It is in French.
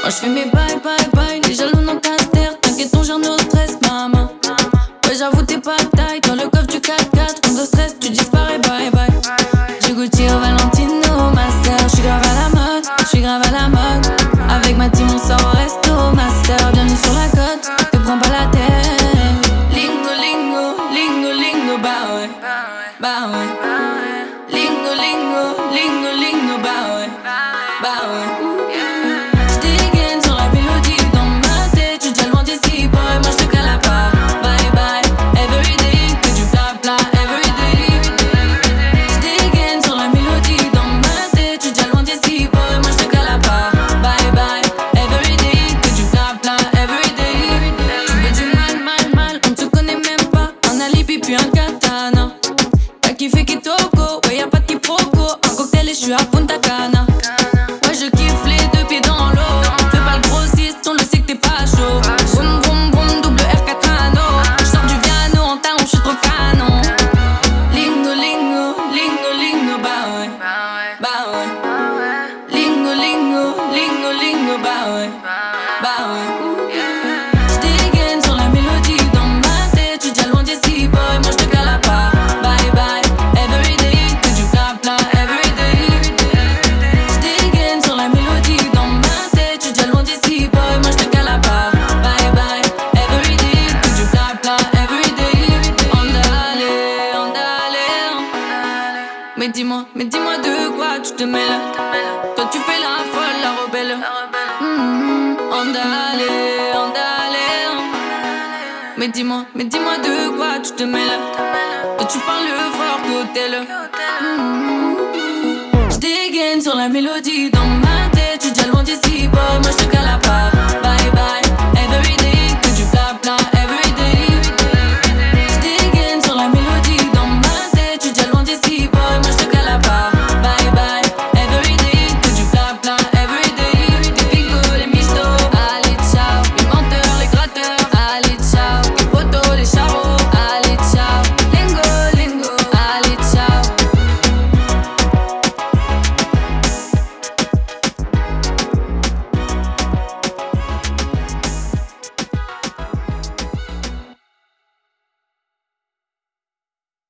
je fais mes bye bye bye, les jaloux dans ta terre. T'inquiète, ton gère nos stress, maman. Ouais, j'avoue, t'es pas taille. Dans le coffre du 4x4, quand de stress, tu disparais, bye bye. J'ai Gucci au Valentino, ma sœur. J'suis grave à la mode, j'suis grave à la mode. Avec ma team, on sort au resto, ma sœur. Bienvenue sur la côte, te prends pas la tête. Lingo, lingo, lingo, lingo, bah ouais. Bah ouais. Lingo, lingo, lingo, lingo, bah ouais. Bah ouais. J'dégaine sur la mélodie dans ma tête. J'suis déjà loin d'ici, boy, moi j'te cale à part. Bye bye, everyday, que du blabla, everyday. J'dégaine sur la mélodie dans ma tête. J'suis déjà loin d'ici, boy, moi j'te cale à part. Bye bye, everyday, que du blabla, everyday. Tu veux du mal, mal, mal, on te connaît même pas. Un alibi puis un katana. T'as kiffé Kitoko, ouais y'a pas de quiproquo. Un cocktail et j'suis à Punta Cana. Ouais, je kiffe les deux pieds dans l'eau. Fais pas le grossiste, on le sait que t'es pas chaud. Vroom vroom vroom, double R4 anneau. J'sors du piano en talon, j'suis trop canon. Lingo lingo, lingo lingo, bah ouais. Bah ouais. Lingo lingo, lingo lingo, bah ouais. Bah ouais. J'dégaine sur la mélodie dans ma tête. J'suis déjà loin d'ici, boy, moi j'te cale à part. Bye bye, everyday, que du blabla, everyday. J'dégaine sur la mélodie dans ma tête. J'suis déjà loin d'ici, boy, moi j'te cale à part. Bye bye, everyday, que du blabla, everyday. Andale, andale. Mais dis-moi de quoi tu te mêles. Toi tu fais la folle, la rebelle. Andale, andale. Mais dis-moi de quoi tu te mêles. Toi tu parles fort qu'hôtel. J'dégaine sur la mélodie dans ma